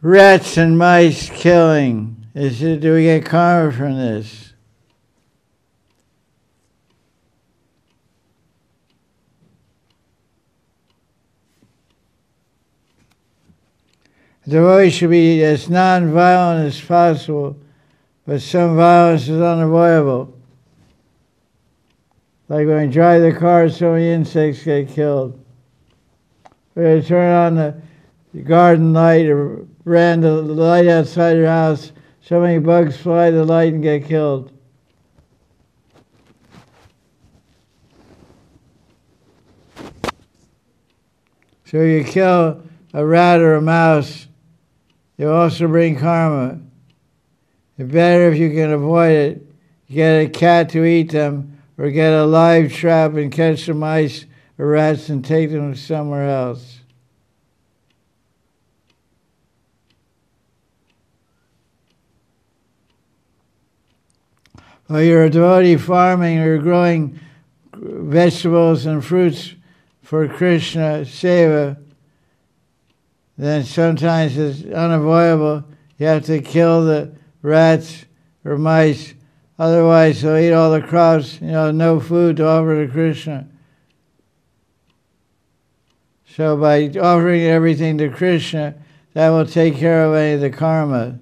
rats and mice killing. Do we get karma from this? The devotee should be as non-violent as possible, but some violence is unavoidable. Like when we drive the car, so many insects get killed. Or turn on the garden light or ran the light outside your house, so many bugs fly the light and get killed. So you kill a rat or a mouse, you also bring karma. It's better if you can avoid it. You get a cat to eat them, or get a live trap and catch the mice or rats and take them somewhere else. Or you're a devotee farming or growing vegetables and fruits for Krishna Seva, then sometimes it's unavoidable. You have to kill the rats or mice. Otherwise, they'll eat all the crops, no food to offer to Krishna. So by offering everything to Krishna, that will take care of any of the karma.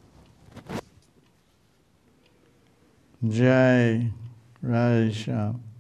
Jai Radha Shyam.